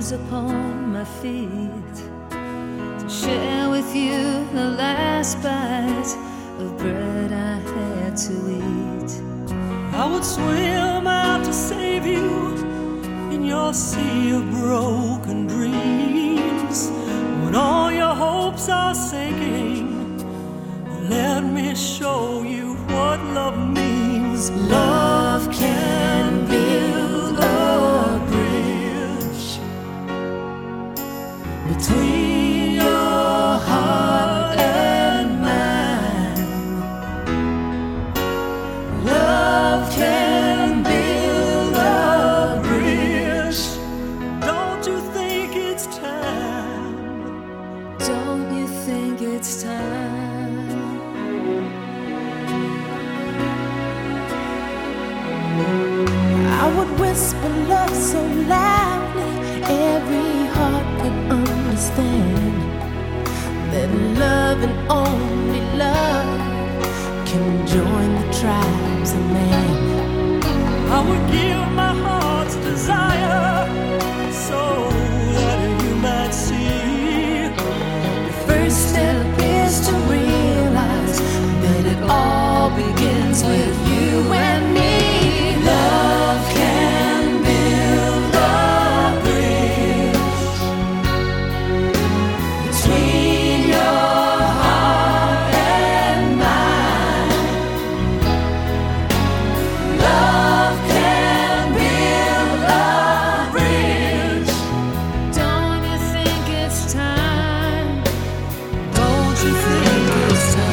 shoes upon my feet to share with you the last bite of bread I had to eat. I would swim out to save you in your sea of broken dreams. When all your hopes are sinking, let me show you what love means. Love can build a bridge between your heart and mine. Love can build a bridge. Don't you think it's time? Don't you think it's time? I would whisper love so loudly every heart could understand that love and only love can join the tribes of man. I would give my heart's desire so that you might see. The first step is to realize that it all begins with you and me. Love can build a bridge between your heart and mine. Love can build a bridge. Don't you think it's time? Don't you think it's time?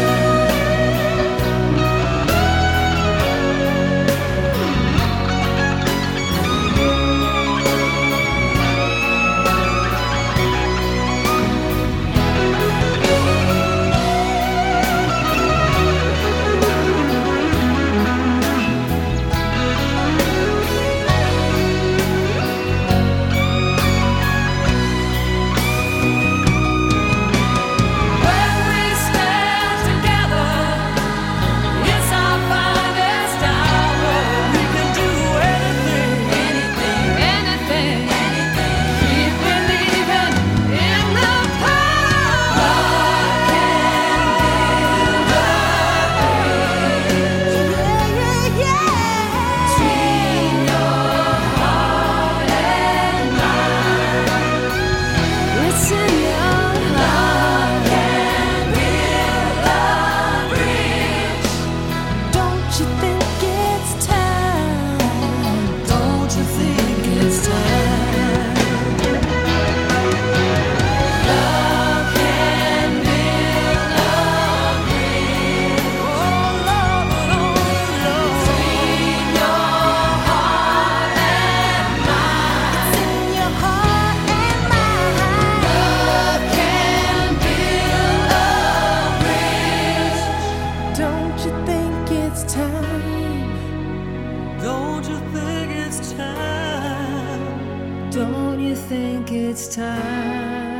Don't you think it's time? Don't you think it's time? Don't you think it's time?